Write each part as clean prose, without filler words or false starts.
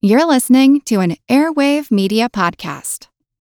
You're listening to an Airwave Media Podcast.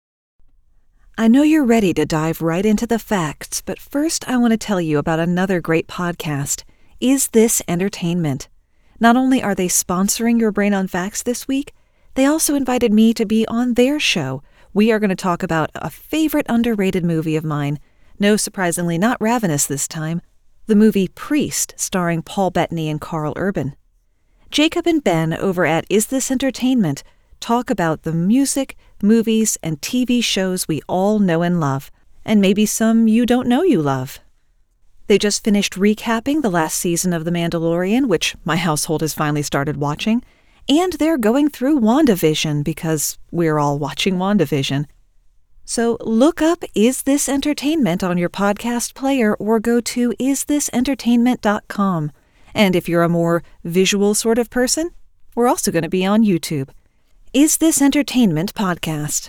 I know you're ready to dive right into the facts, but first I want to tell you about another great podcast, Is This Entertainment? Not only are they sponsoring Your Brain on Facts this week, they also invited me to be on their show. We are going to talk about a favorite underrated movie of mine. No, surprisingly, not Ravenous this time. The movie Priest, starring Paul Bettany and Carl Urban. Jacob and Ben over at Is This Entertainment talk about the music, movies, and TV shows we all know and love, and maybe some you don't know you love. They just finished recapping the last season of The Mandalorian, which my household has finally started watching, and they're going through WandaVision because we're all watching WandaVision. So look up Is This Entertainment on your podcast player or go to isthisentertainment.com. And if you're a more visual sort of person, we're also going to be on YouTube. Is This Entertainment Podcast.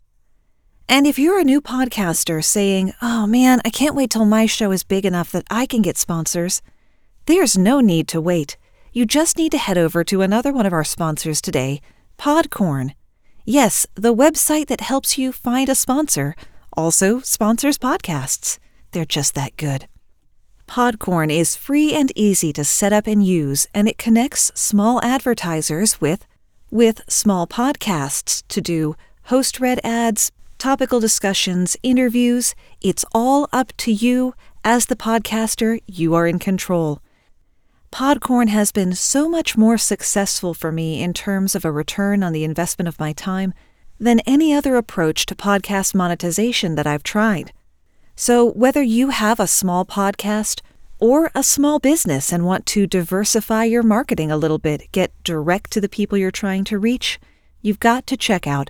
And if you're a new podcaster saying, oh man, I can't wait till my show is big enough that I can get sponsors, there's no need to wait. You just need to head over to another one of our sponsors today, Podcorn. Yes, the website that helps you find a sponsor also sponsors podcasts. They're just that good. Podcorn is free and easy to set up and use, and it connects small advertisers with small podcasts to do host-read ads, topical discussions, interviews. It's all up to you. As the podcaster, you are in control. Podcorn has been so much more successful for me in terms of a return on the investment of my time than any other approach to podcast monetization that I've tried. So whether you have a small podcast or a small business and want to diversify your marketing a little bit, get direct to the people you're trying to reach, you've got to check out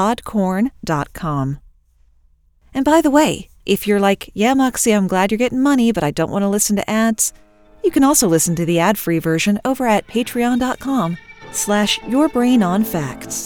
podcorn.com. And by the way, if you're like, yeah, Moxie, I'm glad you're getting money, but I don't want to listen to ads, you can also listen to the ad-free version over at patreon.com/yourbrainonfacts.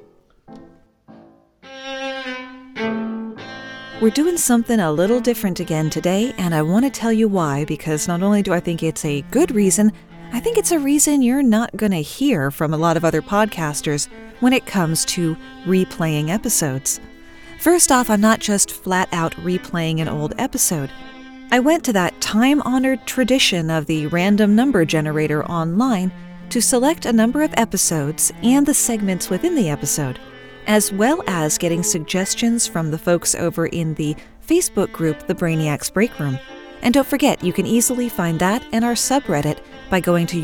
We're doing something a little different again today, and I want to tell you why, because not only do I think it's a good reason, I think it's a reason you're not going to hear from a lot of other podcasters when it comes to replaying episodes. First off, I'm not just flat out replaying an old episode. I went to that time-honored tradition of the random number generator online to select a number of episodes and the segments within the episode, as well as getting suggestions from the folks over in the Facebook group, The Brainiacs Break Room. And don't forget, you can easily find that and our subreddit by going to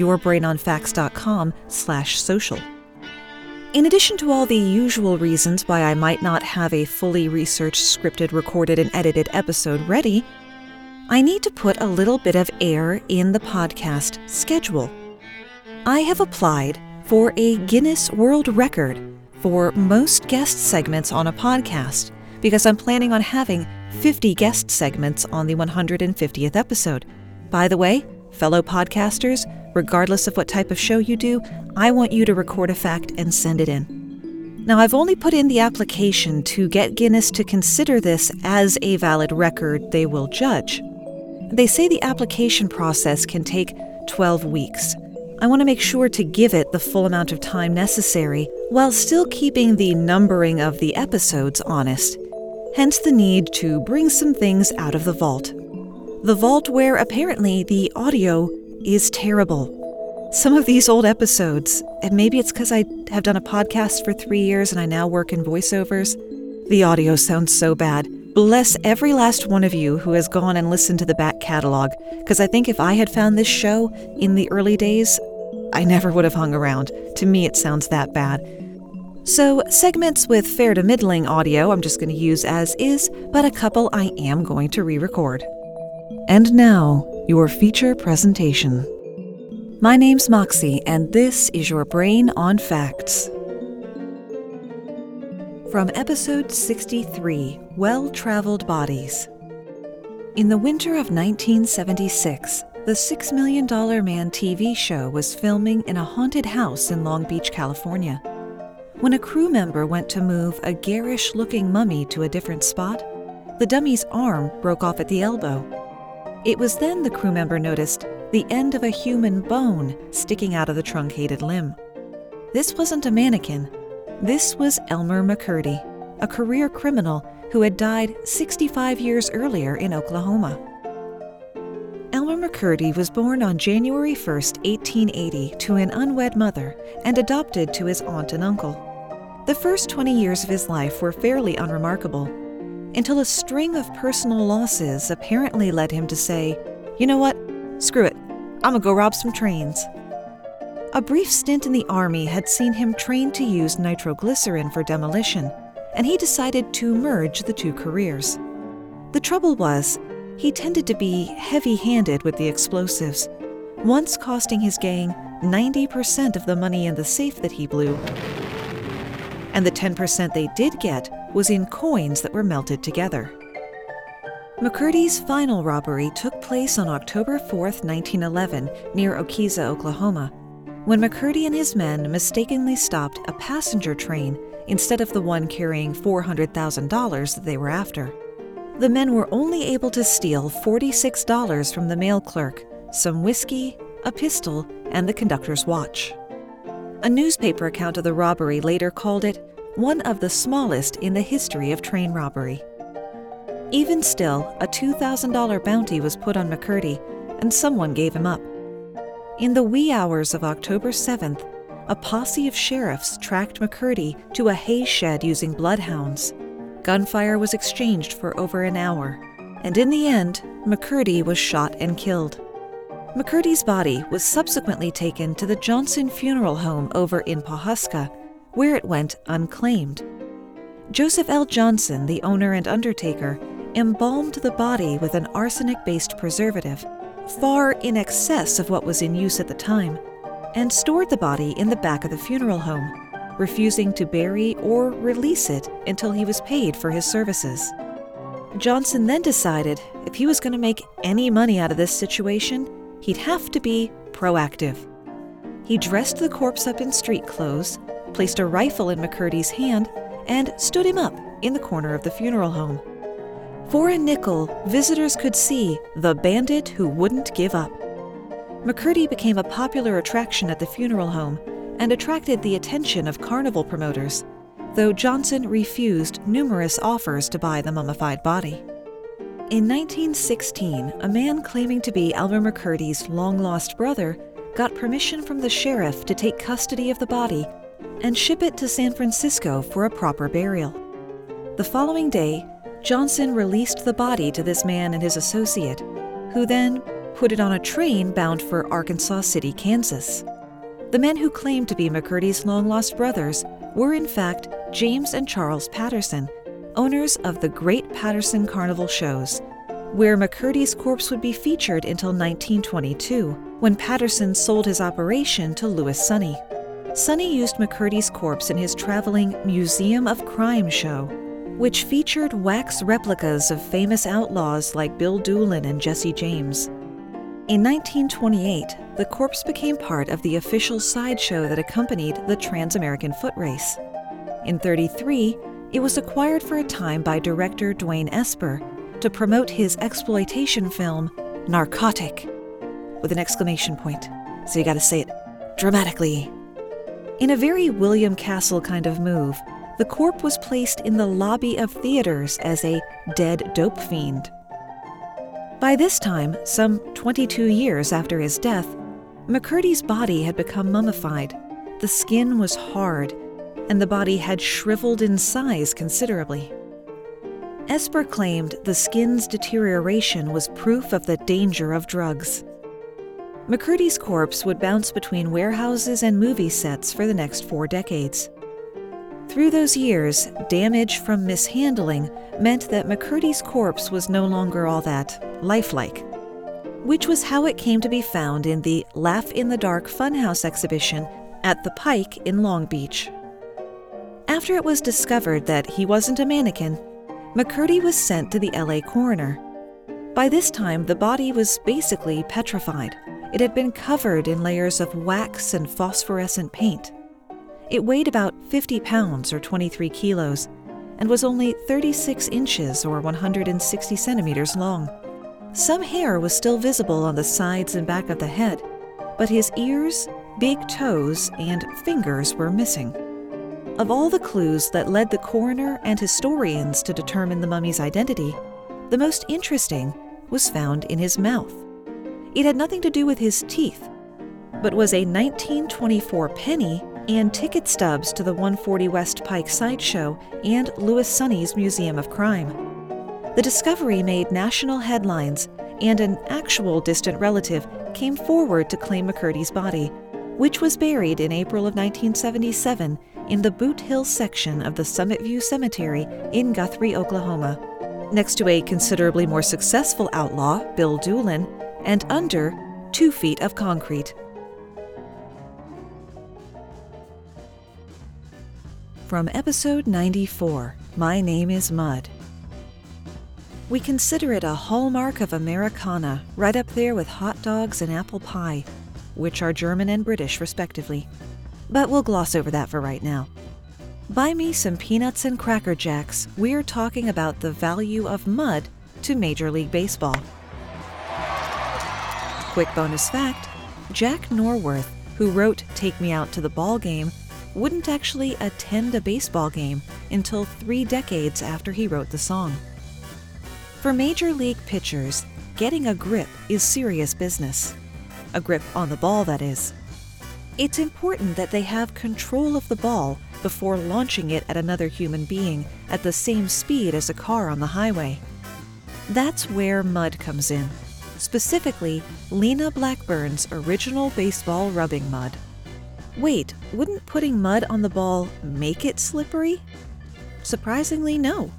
yourbrainonfacts.com/social. In addition to all the usual reasons why I might not have a fully researched, scripted, recorded, and edited episode ready, I need to put a little bit of air in the podcast schedule. I have applied for a Guinness World Record for most guest segments on a podcast because I'm planning on having 50 guest segments on the 150th episode. By the way, fellow podcasters, regardless of what type of show you do, I want you to record a fact and send it in. Now, I've only put in the application to get Guinness to consider this as a valid record they will judge. They say the application process can take 12 weeks. I want to make sure to give it the full amount of time necessary while still keeping the numbering of the episodes honest. Hence the need to bring some things out of the vault. The vault where apparently the audio is terrible. Some of these old episodes, and maybe it's because I have done a podcast for 3 years and I now work in voiceovers, the audio sounds so bad. Bless every last one of you who has gone and listened to the back catalog, because I think if I had found this show in the early days, I never would have hung around. To me, it sounds that bad. So, segments with fair to middling audio I'm just going to use as is, but a couple I am going to re-record. And now, your feature presentation. My name's Moxie, and this is Your Brain on Facts. From episode 63, Well-Traveled Bodies. In the winter of 1976, the $6 Million Man TV show was filming in a haunted house in Long Beach, California. When a crew member went to move a garish-looking mummy to a different spot, the dummy's arm broke off at the elbow. It was then the crew member noticed the end of a human bone sticking out of the truncated limb. This wasn't a mannequin. This was Elmer McCurdy, a career criminal who had died 65 years earlier in Oklahoma. Elmer McCurdy was born on January 1, 1880, to an unwed mother and adopted to his aunt and uncle. The first 20 years of his life were fairly unremarkable, until a string of personal losses apparently led him to say, "You know what? Screw it. I'm gonna go rob some trains." A brief stint in the Army had seen him trained to use nitroglycerin for demolition, and he decided to merge the two careers. The trouble was, he tended to be heavy-handed with the explosives, once costing his gang 90% of the money in the safe that he blew. And the 10% they did get was in coins that were melted together. McCurdy's final robbery took place on October 4, 1911, near Okeeza, Oklahoma, when McCurdy and his men mistakenly stopped a passenger train instead of the one carrying $400,000 that they were after. The men were only able to steal $46 from the mail clerk, some whiskey, a pistol, and the conductor's watch. A newspaper account of the robbery later called it one of the smallest in the history of train robbery. Even still, a $2,000 bounty was put on McCurdy, and someone gave him up. In the wee hours of October 7th, a posse of sheriffs tracked McCurdy to a hay shed using bloodhounds. Gunfire was exchanged for over an hour, and in the end, McCurdy was shot and killed. McCurdy's body was subsequently taken to the Johnson Funeral Home over in Pawhuska, where it went unclaimed. Joseph L. Johnson, the owner and undertaker, embalmed the body with an arsenic-based preservative, far in excess of what was in use at the time, and stored the body in the back of the funeral home, refusing to bury or release it until he was paid for his services. Johnson then decided if he was going to make any money out of this situation, he'd have to be proactive. He dressed the corpse up in street clothes, placed a rifle in McCurdy's hand, and stood him up in the corner of the funeral home. For a nickel, visitors could see the bandit who wouldn't give up. McCurdy became a popular attraction at the funeral home and attracted the attention of carnival promoters, though Johnson refused numerous offers to buy the mummified body. In 1916, a man claiming to be Elmer McCurdy's long-lost brother got permission from the sheriff to take custody of the body and ship it to San Francisco for a proper burial. The following day, Johnson released the body to this man and his associate, who then put it on a train bound for Arkansas City, Kansas. The men who claimed to be McCurdy's long-lost brothers were in fact James and Charles Patterson, owners of the Great Patterson Carnival Shows, where McCurdy's corpse would be featured until 1922, when Patterson sold his operation to Louis Sonny. Sonny used McCurdy's corpse in his traveling Museum of Crime show, which featured wax replicas of famous outlaws like Bill Doolin and Jesse James. In 1928, the corpse became part of the official sideshow that accompanied the Trans-American Foot Race. In 1933, it was acquired for a time by director Dwayne Esper to promote his exploitation film, Narcotic, with an exclamation point, so you gotta say it dramatically. In a very William Castle kind of move, the corpse was placed in the lobby of theaters as a dead dope fiend. By this time, some 22 years after his death, McCurdy's body had become mummified. The skin was hard, and the body had shriveled in size considerably. Esper claimed the skin's deterioration was proof of the danger of drugs. McCurdy's corpse would bounce between warehouses and movie sets for the next 4 decades. Through those years, damage from mishandling meant that McCurdy's corpse was no longer all that lifelike, which was how it came to be found in the Laugh in the Dark Funhouse exhibition at the Pike in Long Beach. After it was discovered that he wasn't a mannequin, McCurdy was sent to the LA coroner. By this time, the body was basically petrified. It had been covered in layers of wax and phosphorescent paint. It weighed about 50 pounds or 23 kilos and was only 36 inches or 160 centimeters long. Some hair was still visible on the sides and back of the head, but his ears, big toes and fingers were missing. Of all the clues that led the coroner and historians to determine the mummy's identity, the most interesting was found in his mouth. It had nothing to do with his teeth, but was a 1924 penny and ticket stubs to the 140 West Pike Sideshow and Louis Sonny's Museum of Crime. The discovery made national headlines, and an actual distant relative came forward to claim McCurdy's body, which was buried in April of 1977 in the Boot Hill section of the Summit View Cemetery in Guthrie, Oklahoma, next to a considerably more successful outlaw, Bill Doolin, and under 2 feet of concrete. From episode 94, My Name is Mud. We consider it a hallmark of Americana, right up there with hot dogs and apple pie, which are German and British respectively. But we'll gloss over that for right now. Buy me some peanuts and Cracker Jacks. We're talking about the value of mud to Major League Baseball. Quick bonus fact, Jack Norworth, who wrote Take Me Out to the Ball Game, wouldn't actually attend a baseball game until 3 decades after he wrote the song. For Major League pitchers, getting a grip is serious business. A grip on the ball, that is. It's important that they have control of the ball before launching it at another human being at the same speed as a car on the highway. That's where mud comes in, specifically Lena Blackburn's original baseball rubbing mud. Wait, wouldn't putting mud on the ball make it slippery? Surprisingly, no.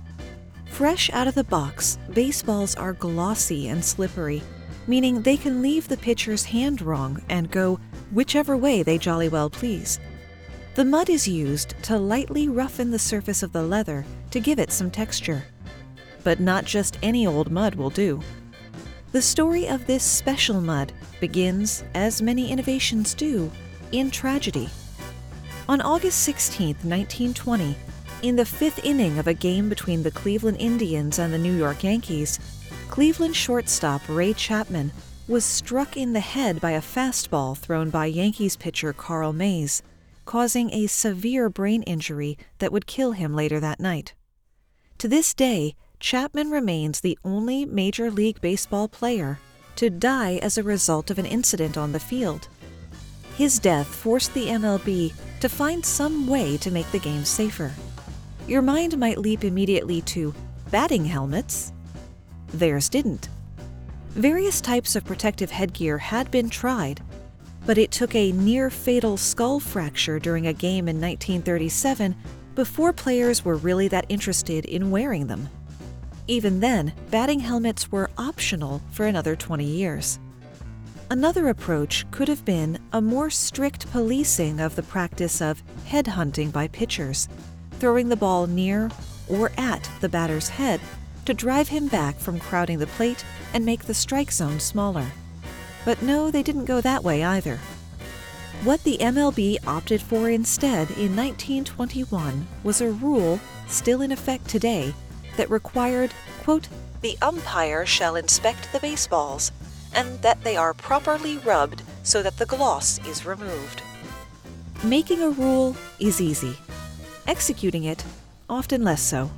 Fresh out of the box, baseballs are glossy and slippery, meaning they can leave the pitcher's hand wrong and go whichever way they jolly well please. The mud is used to lightly roughen the surface of the leather to give it some texture. But not just any old mud will do. The story of this special mud begins, as many innovations do, in tragedy. On August 16, 1920, in the 5th inning of a game between the Cleveland Indians and the New York Yankees, Cleveland shortstop Ray Chapman was struck in the head by a fastball thrown by Yankees pitcher Carl Mays, causing a severe brain injury that would kill him later that night. To this day, Chapman remains the only Major League Baseball player to die as a result of an incident on the field. His death forced the MLB to find some way to make the game safer. Your mind might leap immediately to batting helmets. Theirs didn't. Various types of protective headgear had been tried, but it took a near-fatal skull fracture during a game in 1937 before players were really that interested in wearing them. Even then, batting helmets were optional for another 20 years. Another approach could have been a more strict policing of the practice of headhunting by pitchers, throwing the ball near or at the batter's head to drive him back from crowding the plate and make the strike zone smaller. But no, they didn't go that way either. What the MLB opted for instead in 1921 was a rule, still in effect today, that required, quote, "The umpire shall inspect the baseballs, and that they are properly rubbed so that the gloss is removed." Making a rule is easy. Executing it, often less so.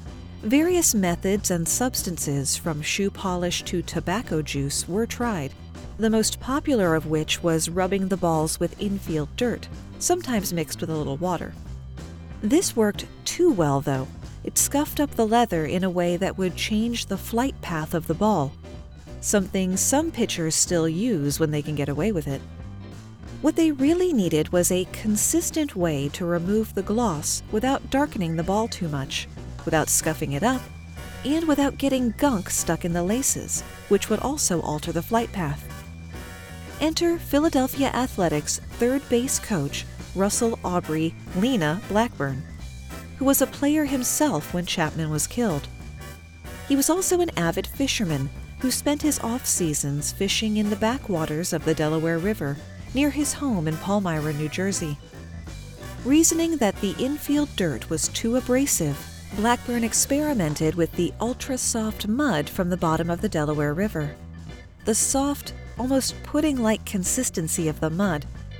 Various methods and substances from shoe polish to tobacco juice were tried, the most popular of which was rubbing the balls with infield dirt, sometimes mixed with a little water. This worked too well, though. It scuffed up the leather in a way that would change the flight path of the ball, something some pitchers still use when they can get away with it. What they really needed was a consistent way to remove the gloss without darkening the ball too much, without scuffing it up, and without getting gunk stuck in the laces, which would also alter the flight path. Enter Philadelphia Athletics third base coach Russell Aubrey Lena Blackburn, who was a player himself when Chapman was killed. He was also an avid fisherman who spent his off-seasons fishing in the backwaters of the Delaware River near his home in Palmyra, New Jersey. Reasoning that the infield dirt was too abrasive, Blackburn experimented with the ultra-soft mud from the bottom of the Delaware River. The soft, almost pudding-like consistency of the mud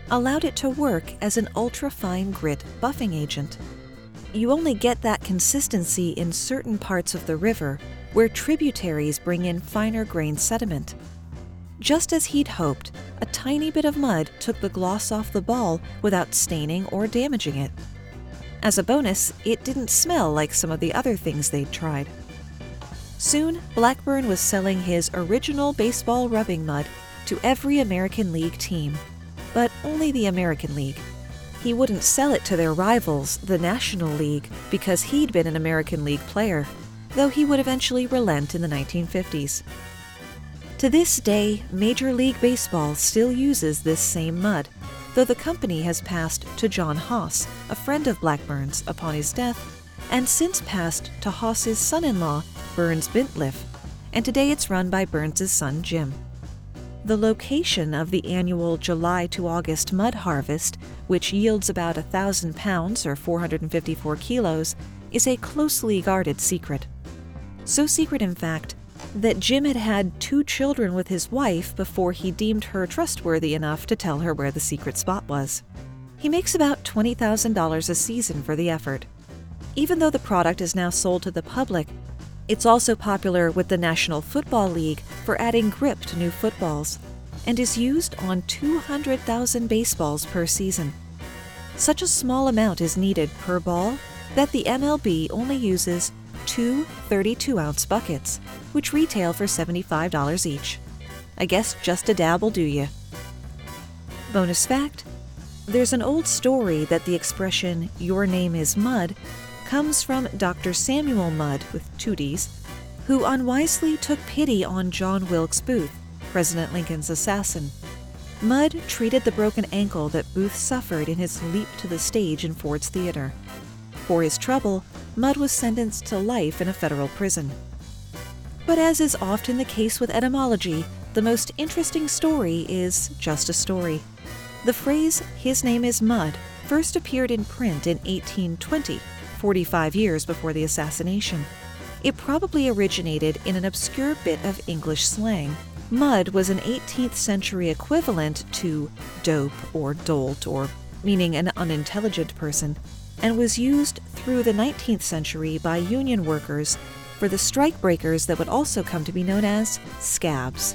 allowed it to work as an ultra-fine grit buffing agent. You only get that consistency in certain parts of the river where tributaries bring in finer-grained sediment. Just as he'd hoped, a tiny bit of mud took the gloss off the ball without staining or damaging it. As a bonus, it didn't smell like some of the other things they'd tried. Soon, Blackburn was selling his original baseball rubbing mud to every American League team, but only the American League. He wouldn't sell it to their rivals, the National League, because he'd been an American League player, though he would eventually relent in the 1950s. To this day, Major League Baseball still uses this same mud, though the company has passed to John Haas, a friend of Blackburn's, upon his death, and since passed to Haas's son-in-law, Burns Bintliff, and today it's run by Burns' son, Jim. The location of the annual July to August mud harvest, which yields about 1,000 pounds or 454 kilos, is a closely guarded secret. So secret, in fact, that Jim had had 2 children with his wife before he deemed her trustworthy enough to tell her where the secret spot was. He makes about $20,000 a season for the effort. Even though the product is now sold to the public, it's also popular with the National Football League for adding grip to new footballs, and is used on 200,000 baseballs per season. Such a small amount is needed per ball that the MLB only uses 2 32-ounce buckets, which retail for $75 each. I guess just a dab will do you. Bonus fact: there's an old story that the expression, "your name is Mud," comes from Dr. Samuel Mudd, with 2 Ds, who unwisely took pity on John Wilkes Booth, President Lincoln's assassin. Mudd treated the broken ankle that Booth suffered in his leap to the stage in Ford's Theater. For his trouble, Mudd was sentenced to life in a federal prison. But as is often the case with etymology, the most interesting story is just a story. The phrase, "his name is Mud," first appeared in print in 1820, 45 years before the assassination. It probably originated in an obscure bit of English slang. Mud was an 18th century equivalent to dope or dolt, or meaning an unintelligent person, and was used through the 19th century by union workers for the strikebreakers that would also come to be known as scabs.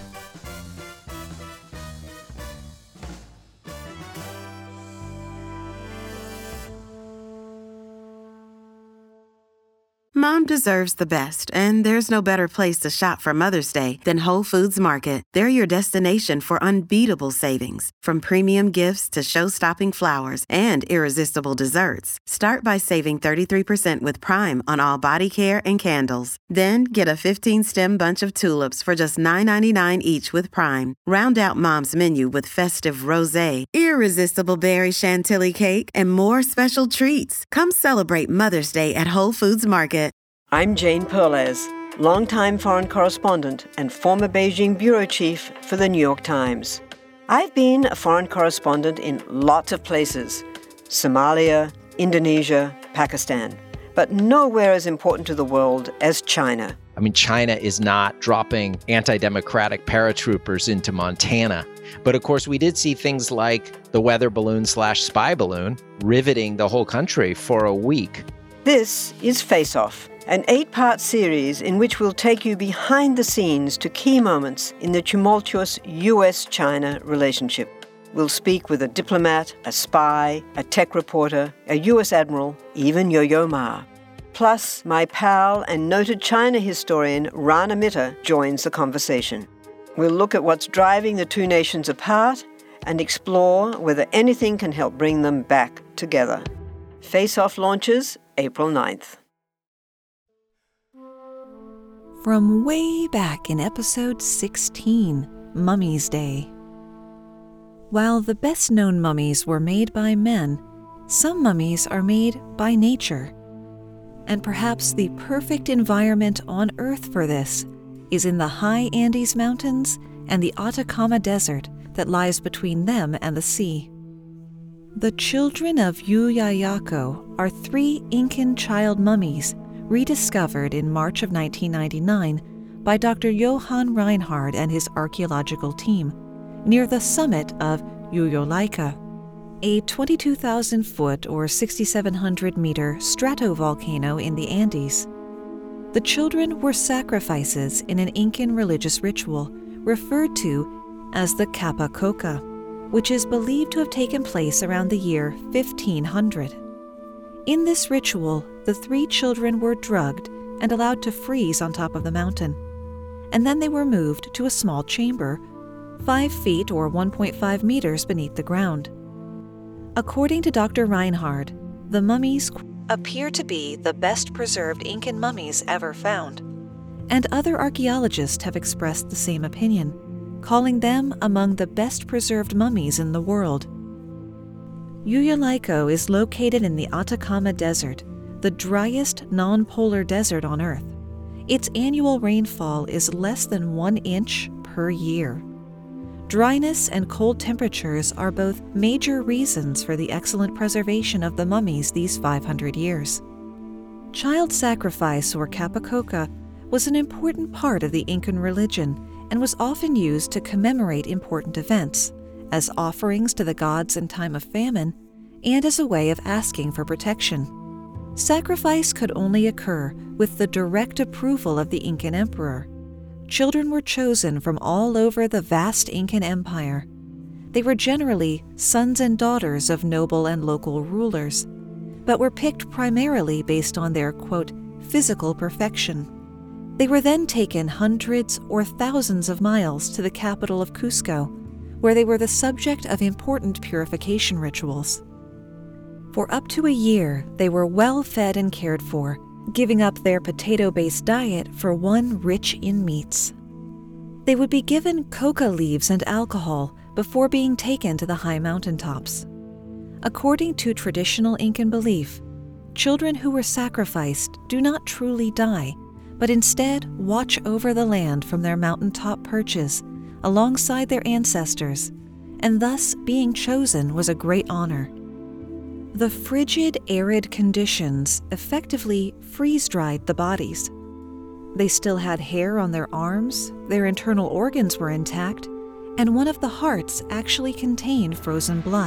Mom deserves the best, and there's no better place to shop for Mother's Day than Whole Foods Market. They're your destination for unbeatable savings, from premium gifts to show-stopping flowers and irresistible desserts. Start by saving 33% with Prime on all body care and candles. Then get a 15-stem bunch of tulips for just $9.99 each with Prime. Round out Mom's menu with festive rosé, irresistible berry chantilly cake, and more special treats. Come celebrate Mother's Day at Whole Foods Market. I'm Jane Perlez, longtime foreign correspondent and former Beijing bureau chief for the New York Times. I've been a foreign correspondent in lots of places: Somalia, Indonesia, Pakistan, but nowhere as important to the world as China. I mean, China is not dropping anti-democratic paratroopers into Montana. But of course, we did see things like the weather balloon/spy balloon riveting the whole country for a week. This is Face Off, an 8-part series in which we'll take you behind the scenes to key moments in the tumultuous US-China relationship. We'll speak with a diplomat, a spy, a tech reporter, a US admiral, even Yo-Yo Ma. Plus, my pal and noted China historian Rana Mitter joins the conversation. We'll look at what's driving the two nations apart and explore whether anything can help bring them back together. Face Off launches April 9th. From way back in episode 16, Mummies Day. While the best-known mummies were made by men, some mummies are made by nature. And perhaps the perfect environment on Earth for this is in the high Andes Mountains and the Atacama Desert that lies between them and the sea. The children of Yuyayaco are 3 Incan child mummies rediscovered in March of 1999 by Dr. Johann Reinhard and his archaeological team near the summit of Uyolaika, a 22,000-foot or 6,700-meter stratovolcano in the Andes. The children were sacrifices in an Incan religious ritual referred to as the Capa Coca, which is believed to have taken place around the year 1500. In this ritual, the 3 children were drugged and allowed to freeze on top of the mountain, and then they were moved to a small chamber, 5 feet or 1.5 meters beneath the ground. According to Dr. Reinhard, the mummies appear to be the best preserved Incan mummies ever found, and other archaeologists have expressed the same opinion, calling them among the best preserved mummies in the world. Llullaico is located in the Atacama Desert, the driest non-polar desert on Earth. Its annual rainfall is less than 1 inch per year. Dryness and cold temperatures are both major reasons for the excellent preservation of the mummies these 500 years. Child sacrifice, or Capa Coca, was an important part of the Incan religion and was often used to commemorate important events, as offerings to the gods in time of famine, and as a way of asking for protection. Sacrifice could only occur with the direct approval of the Incan emperor. Children were chosen from all over the vast Incan Empire. They were generally sons and daughters of noble and local rulers, but were picked primarily based on their, quote, physical perfection. They were then taken hundreds or thousands of miles to the capital of Cusco, where they were the subject of important purification rituals. For up to a year, they were well fed and cared for, giving up their potato-based diet for one rich in meats. They would be given coca leaves and alcohol before being taken to the high mountaintops. According to traditional Incan belief, children who were sacrificed do not truly die, but instead watch over the land from their mountaintop perches alongside their ancestors, and thus being chosen was a great honor. The frigid, arid conditions effectively freeze-dried the bodies. They still had hair on their arms, their internal organs were intact, and one of the hearts actually contained frozen blood.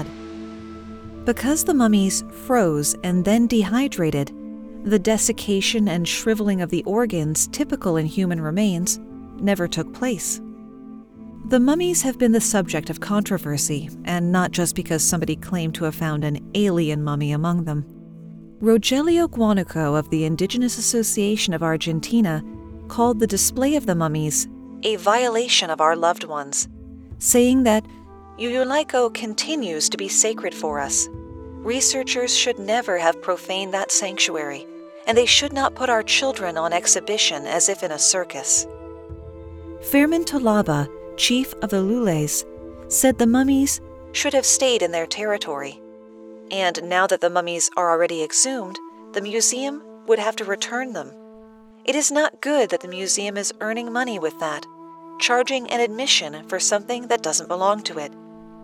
Because the mummies froze and then dehydrated, the desiccation and shriveling of the organs typical in human remains never took place. The mummies have been the subject of controversy, and not just because somebody claimed to have found an alien mummy among them. Rogelio Guánuco of the Indigenous Association of Argentina called the display of the mummies a violation of our loved ones, saying that Llullaico continues to be sacred for us. Researchers should never have profaned that sanctuary, and they should not put our children on exhibition as if in a circus. Fermin Tolaba, chief of the Lulés, said the mummies should have stayed in their territory. And now that the mummies are already exhumed, the museum would have to return them. It is not good that the museum is earning money with that, charging an admission for something that doesn't belong to it.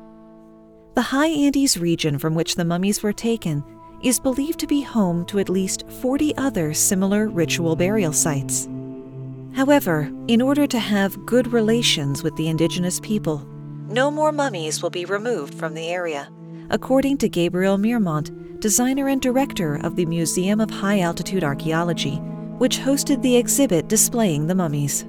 The High Andes region from which the mummies were taken is believed to be home to at least 40 other similar ritual burial sites. However, in order to have good relations with the indigenous people, no more mummies will be removed from the area, according to Gabriel Mirmont, designer and director of the Museum of High Altitude Archaeology, which hosted the exhibit displaying the mummies.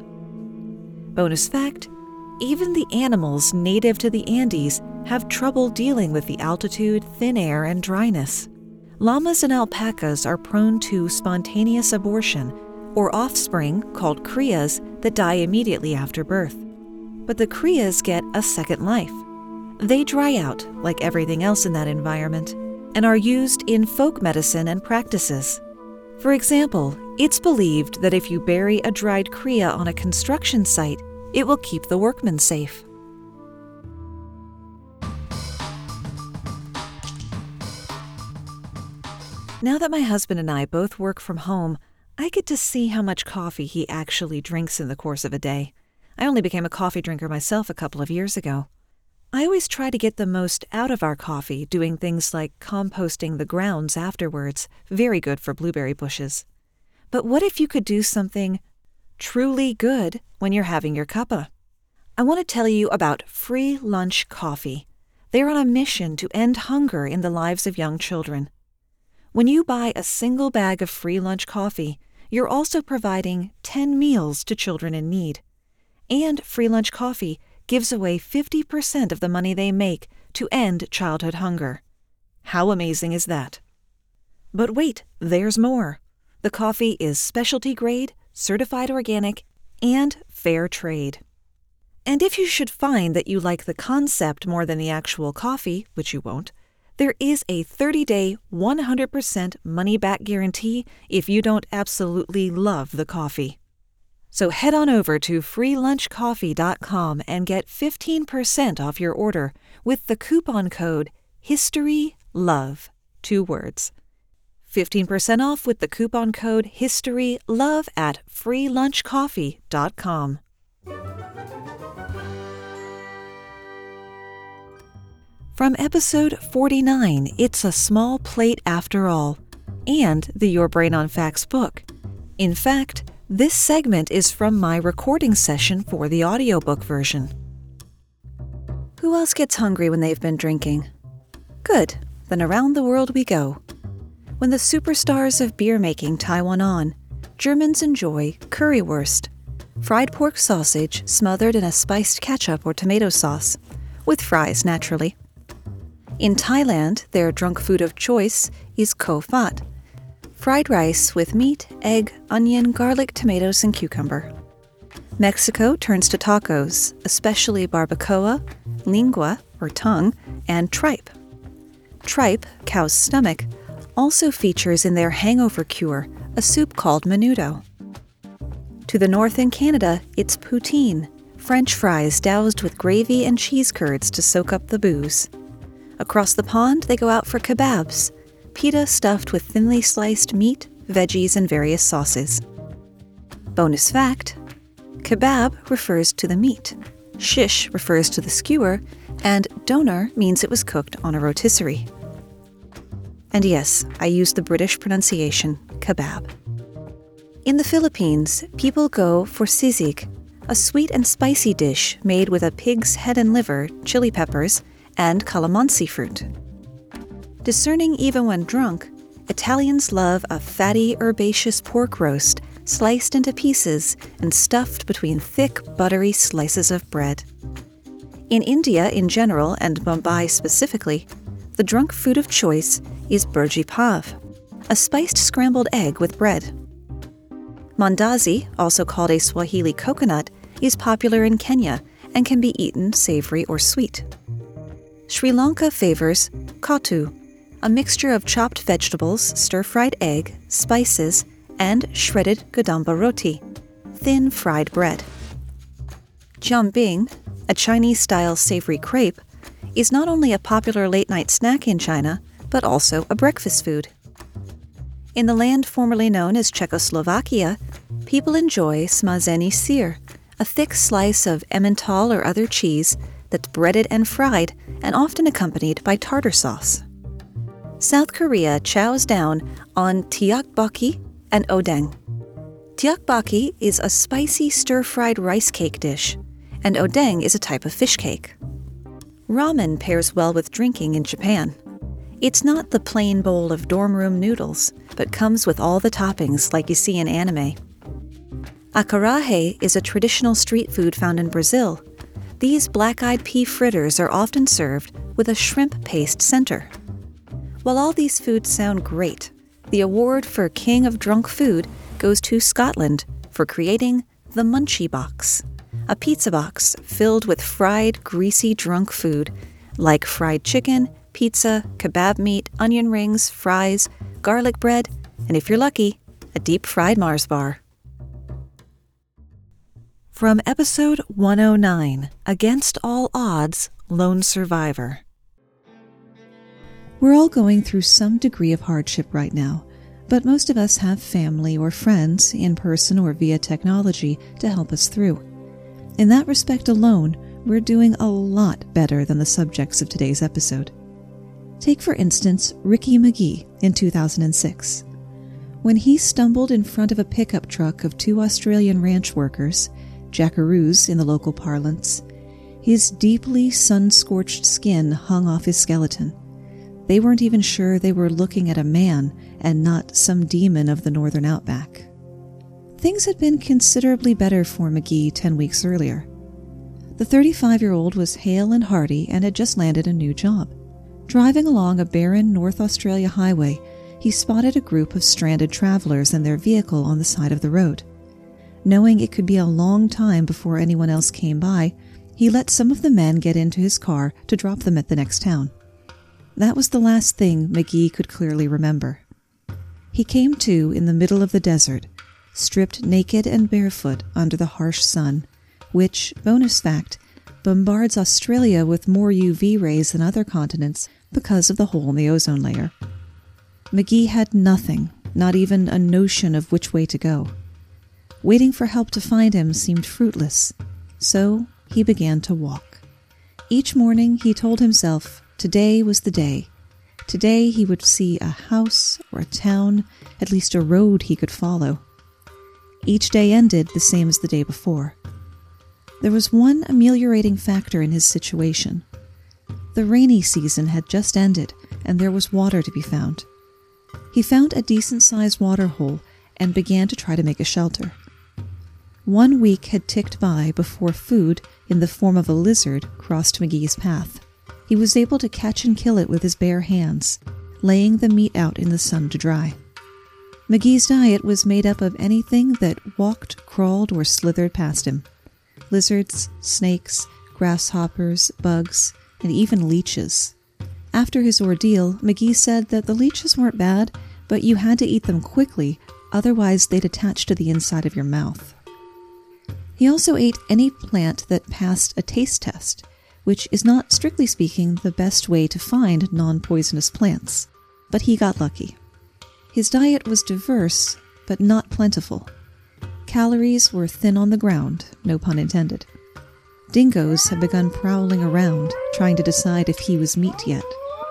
Bonus fact, even the animals native to the Andes have trouble dealing with the altitude, thin air, and dryness. Llamas and alpacas are prone to spontaneous abortion, or offspring, called crias, that die immediately after birth. But the crias get a second life. They dry out, like everything else in that environment, and are used in folk medicine and practices. For example, it's believed that if you bury a dried cria on a construction site, it will keep the workmen safe. Now that my husband and I both work from home, I get to see how much coffee he actually drinks in the course of a day. I only became a coffee drinker myself a couple of years ago. I always try to get the most out of our coffee, doing things like composting the grounds afterwards, very good for blueberry bushes. But what if you could do something truly good when you're having your cuppa? I want to tell you about Free Lunch Coffee. They're on a mission to end hunger in the lives of young children. When you buy a single bag of free lunch coffee, you're also providing 10 meals to children in need. And free lunch coffee gives away 50% of the money they make to end childhood hunger. How amazing is that? But wait, there's more. The coffee is specialty grade, certified organic, and fair trade. And if you should find that you like the concept more than the actual coffee, which you won't, there is a 30-day, 100% money-back guarantee if you don't absolutely love the coffee. So head on over to freelunchcoffee.com and get 15% off your order with the coupon code HISTORYLOVE, 2 words. 15% off with the coupon code HISTORYLOVE at freelunchcoffee.com. From episode 49, It's a Small Plate After All, and the Your Brain on Facts book. In fact, this segment is from my recording session for the audiobook version. Who else gets hungry when they've been drinking? Good, then around the world we go. When the superstars of beer-making tie one on, Germans enjoy currywurst, fried pork sausage smothered in a spiced ketchup or tomato sauce, with fries naturally. In Thailand, their drunk food of choice is ko phat, fried rice with meat, egg, onion, garlic, tomatoes, and cucumber. Mexico turns to tacos, especially barbacoa, lengua, or tongue, and tripe. Tripe, cow's stomach, also features in their hangover cure a soup called menudo. To the north in Canada, it's poutine, French fries doused with gravy and cheese curds to soak up the booze. Across the pond, they go out for kebabs, pita stuffed with thinly sliced meat, veggies, and various sauces. Bonus fact, kebab refers to the meat, shish refers to the skewer, and doner means it was cooked on a rotisserie. And yes, I used the British pronunciation, kebab. In the Philippines, people go for sisig, a sweet and spicy dish made with a pig's head and liver, chili peppers, and calamansi fruit. Discerning even when drunk, Italians love a fatty, herbaceous pork roast sliced into pieces and stuffed between thick, buttery slices of bread. In India in general, and Mumbai specifically, the drunk food of choice is burji pav, a spiced scrambled egg with bread. Mandazi, also called a Swahili coconut, is popular in Kenya and can be eaten savory or sweet. Sri Lanka favors kottu, a mixture of chopped vegetables, stir-fried egg, spices, and shredded godamba roti, thin fried bread. Jianbing, a Chinese-style savory crepe, is not only a popular late-night snack in China, but also a breakfast food. In the land formerly known as Czechoslovakia, people enjoy smazeni syr, a thick slice of Emmental or other cheese that's breaded and fried and often accompanied by tartar sauce. South Korea chows down on tteokbokki and odeng. Tteokbokki is a spicy stir-fried rice cake dish, and odeng is a type of fish cake. Ramen pairs well with drinking in Japan. It's not the plain bowl of dorm room noodles, but comes with all the toppings like you see in anime. Acarajé is a traditional street food found in Brazil. These black-eyed pea fritters are often served with a shrimp paste center. While all these foods sound great, the award for King of Drunk Food goes to Scotland for creating the Munchie Box, a pizza box filled with fried, greasy drunk food like fried chicken, pizza, kebab meat, onion rings, fries, garlic bread, and if you're lucky, a deep-fried Mars bar. From episode 109, Against All Odds, Lone Survivor. We're all going through some degree of hardship right now, but most of us have family or friends, in person or via technology, to help us through. In that respect alone, we're doing a lot better than the subjects of today's episode. Take, for instance, Ricky McGee in 2006. When he stumbled in front of a pickup truck of two Australian ranch workers, jackaroos in the local parlance, His deeply sun-scorched skin hung off his skeleton. They weren't even sure they were looking at a man and not some demon of the northern outback. Things had been considerably better for McGee 10 weeks earlier. The 35-year-old was hale and hearty and had just landed a new job. Driving along a barren North Australia highway, he spotted a group of stranded travelers and their vehicle on the side of the road. Knowing it could be a long time before anyone else came by, he let some of the men get into his car to drop them at the next town. That was the last thing McGee could clearly remember. He came to in the middle of the desert, stripped naked and barefoot under the harsh sun, which, bonus fact, bombards Australia with more UV rays than other continents because of the hole in the ozone layer. McGee had nothing, not even a notion of which way to go. Waiting for help to find him seemed fruitless, so he began to walk. Each morning he told himself today was the day. Today he would see a house or a town, at least a road he could follow. Each day ended the same as the day before. There was one ameliorating factor in his situation. The rainy season had just ended, and there was water to be found. He found a decent-sized water hole and began to try to make a shelter. 1 week had ticked by before food, in the form of a lizard, crossed McGee's path. He was able to catch and kill it with his bare hands, laying the meat out in the sun to dry. McGee's diet was made up of anything that walked, crawled, or slithered past him. Lizards, snakes, grasshoppers, bugs, and even leeches. After his ordeal, McGee said that the leeches weren't bad, but you had to eat them quickly, otherwise they'd attach to the inside of your mouth. He also ate any plant that passed a taste test, which is not, strictly speaking, the best way to find non-poisonous plants, but he got lucky. His diet was diverse, but not plentiful. Calories were thin on the ground, no pun intended. Dingoes had begun prowling around, trying to decide if he was meat yet.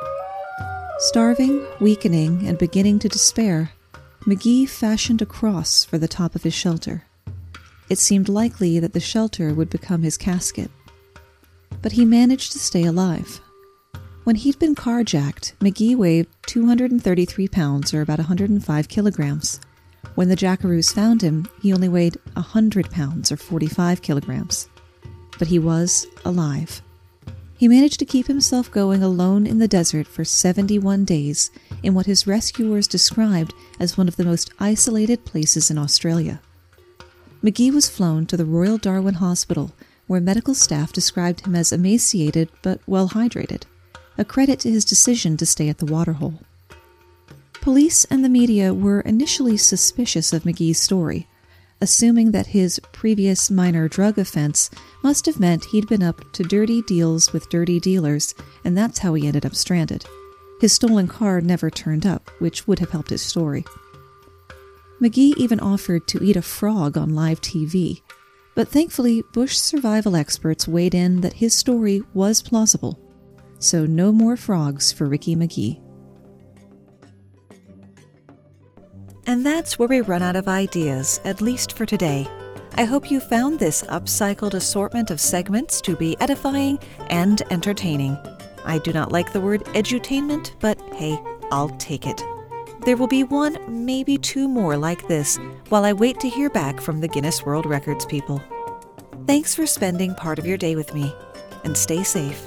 Starving, weakening, and beginning to despair, McGee fashioned a cross for the top of his shelter. It seemed likely that the shelter would become his casket. But he managed to stay alive. When he'd been carjacked, McGee weighed 233 pounds, or about 105 kilograms. When the jackaroos found him, he only weighed 100 pounds, or 45 kilograms. But he was alive. He managed to keep himself going alone in the desert for 71 days in what his rescuers described as one of the most isolated places in Australia. McGee was flown to the Royal Darwin Hospital, where medical staff described him as emaciated but well hydrated, a credit to his decision to stay at the waterhole. Police and the media were initially suspicious of McGee's story, assuming that his previous minor drug offense must have meant he'd been up to dirty deals with dirty dealers, and that's how he ended up stranded. His stolen car never turned up, which would have helped his story. McGee even offered to eat a frog on live TV, but thankfully bush survival experts weighed in that his story was plausible. So no more frogs for Ricky McGee. And that's where we run out of ideas, at least for today. I hope you found this upcycled assortment of segments to be edifying and entertaining. I do not like the word edutainment, but hey, I'll take it. There will be one, maybe two more like this, while I wait to hear back from the Guinness World Records people. Thanks for spending part of your day with me, and stay safe.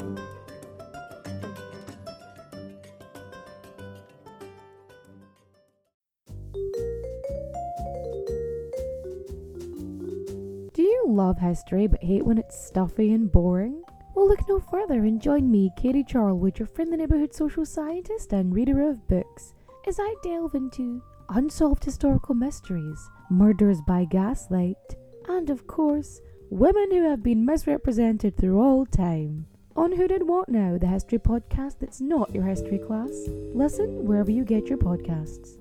Do you love history but hate when it's stuffy and boring? Well, look no further and join me, Katie Charlwood, your friendly neighbourhood social scientist and reader of books, as I delve into unsolved historical mysteries, murders by gaslight, and of course, women who have been misrepresented through all time. On Who Did What Now, the history podcast that's not your history class. Listen wherever you get your podcasts.